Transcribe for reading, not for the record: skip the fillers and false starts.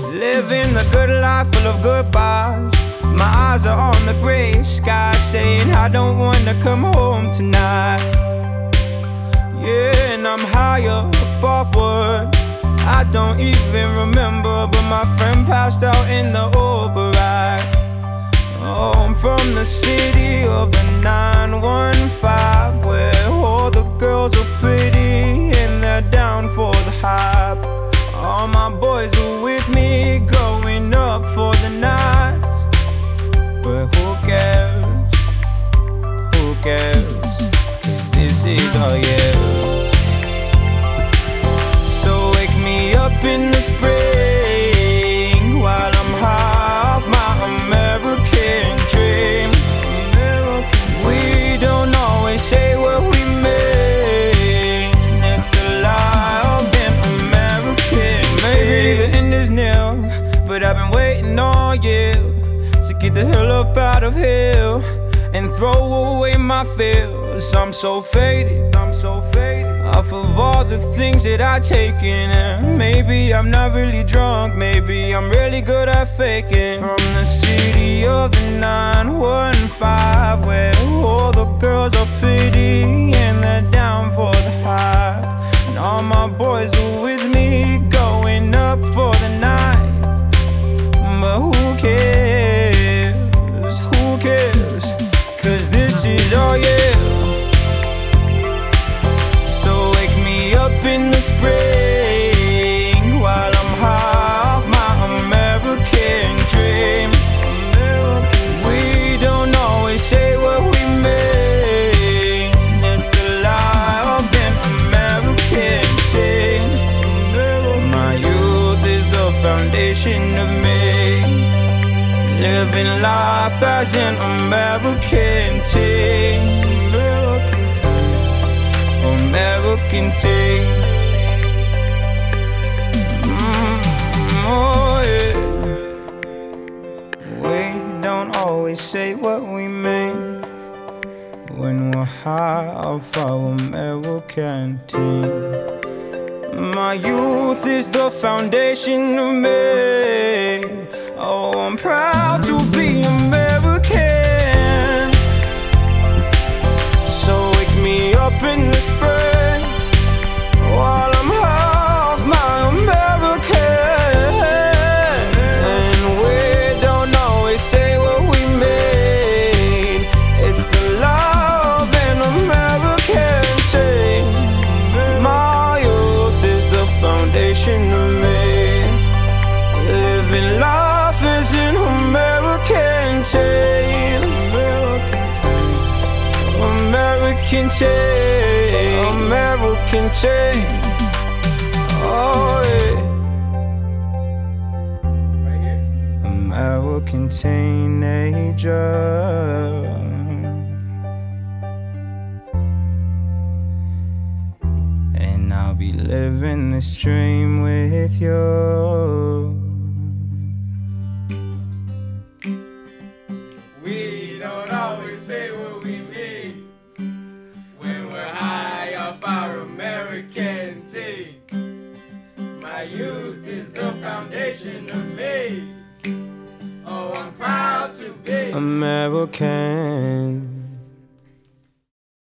Living the good life full of goodbyes. My eyes are on the gray sky, saying I don't wanna come home tonight. Yeah, and I'm higher up offward. I don't even remember, but my friend passed out in the Uber ride. Oh, I'm from the city of the 915, where all the girls are pretty and they're down for the hype. All my boys are with me, going up for the night. But who cares? Who cares? 'Cause this is our year. So wake me up in the spring while I'm high off my American dream. We don't always say what we mean. It's the lie of an American. Maybe the end is near, but I've been waiting all year to get the hell up out of here and throw away my fears. I'm so faded, off of all the things that I've taken. And maybe I'm not really drunk, maybe I'm really good at faking. From the city of the 915, where all the girls are pretty and they're down for the hype. And all my boys are with me, going up for the night. But who cares? Who cares? 'Cause this is all year. So wake me up in the spring while I'm high off my American dream. We don't always say what we mean. It's the lie of an American dream. My youth is the foundation of me, living life as an American teen. American teen. Oh yeah. We don't always say what we mean when we're high off our American teen. My youth is the foundation of me. Oh, I'm proud to be American. So wake me up in the spring while I'm half my American. And we don't always say what we mean. It's the love and American thing. My youth is the foundation of me, living life as an American teen. American teen, American teen. Oh yeah. American teenager. And I'll be living this dream with you. We don't always say what we mean when we're high off our American teen. My youth is the foundation of me. Oh, I'm proud to be American.